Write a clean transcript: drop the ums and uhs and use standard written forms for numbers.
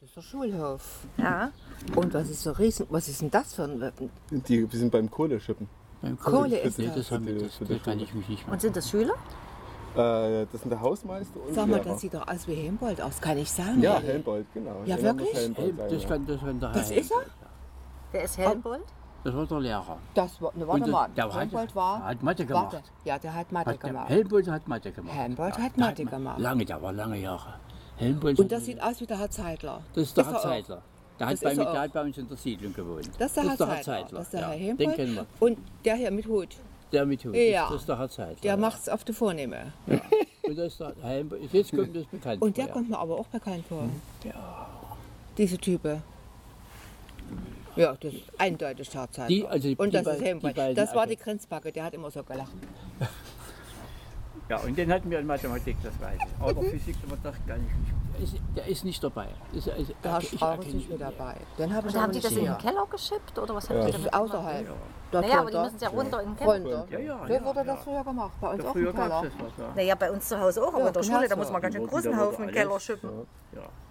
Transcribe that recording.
ist der Schulhof. Ja. Und was ist so riesen, was ist denn das für ein Wappen? Wir sind beim Kohleschippen. Beim Kohle ist Nee, das. das kann ich mich nicht mehr. Und sind das Schüler? Das sind der Hausmeister und Sag mal, Lehrer. das sieht doch aus wie Helmbold aus, kann ich sagen. Ja, Helmbold, genau. Ja, Der muss wirklich? Helmbold sein, Das ja. kann der Das Herr. ist er? Wer ist Helmbold? Das war der Lehrer. Das war, ne, warte Und mal, der Helmbold war... hat Mathe gemacht. Warte, ja, der hat Mathe gemacht. Helmbold hat Mathe gemacht. Helmbold hat der Mathe gemacht. Lange, der war lange Jahre. Helmbold Und das sieht aus wie der Herr Zeitler. das ist der Ist Herr er auch. Zeitler. Der Das hat ist er auch. der hat bei uns in der Siedlung gewohnt. Das ist der Herr Zeitler. Das ist der Herr ja. Helmbold. Den kennen wir. Und der hier mit Hut, Der mit Hut. Ja. Das ist der Herr Zeitler. der macht's auf die Vornehme. Ja. Und das ist der Helmbold. Jetzt kommt das bekannt Und der vor, ja. kommt mir aber auch bekannt vor. Diese Type. Ja, das ist eindeutig der Herr Zeitler. Die- also die Und das beiden- ist Helmbold. die beiden, Das war also- die Grenzbacke, der hat immer so gelacht. Ja, und den hatten wir in Mathematik, das weiß ich. Aber Physik, das kann ich nicht. Der ist nicht dabei. Der Herr Strauß ist nicht mit dabei. Den habe ich Und haben aber die nicht das in den gesehen. Keller geschippt oder was haben die Das damit ist gemacht? außerhalb. Naja, aber die müssen es ja runter in den Keller. Runter. Ja, ja, So ja, wurde ja. das früher gemacht, bei uns auch Früher im gab Keller. es das was, ja. Naja, bei uns zu Hause auch, aber Ja, in der Schule, da genau muss so. man ganz schön Da großen wurde Haufen in den alles, Keller schippen. Ja.